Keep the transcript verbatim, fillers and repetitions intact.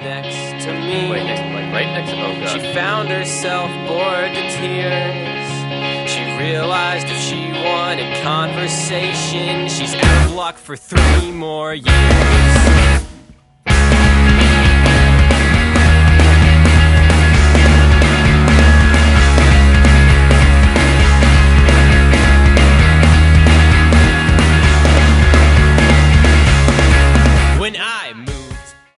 next to me. Wait, next, like right next to, oh She god. found herself bored to tears. She realized if she wanted conversation, she's out of luck for three more years.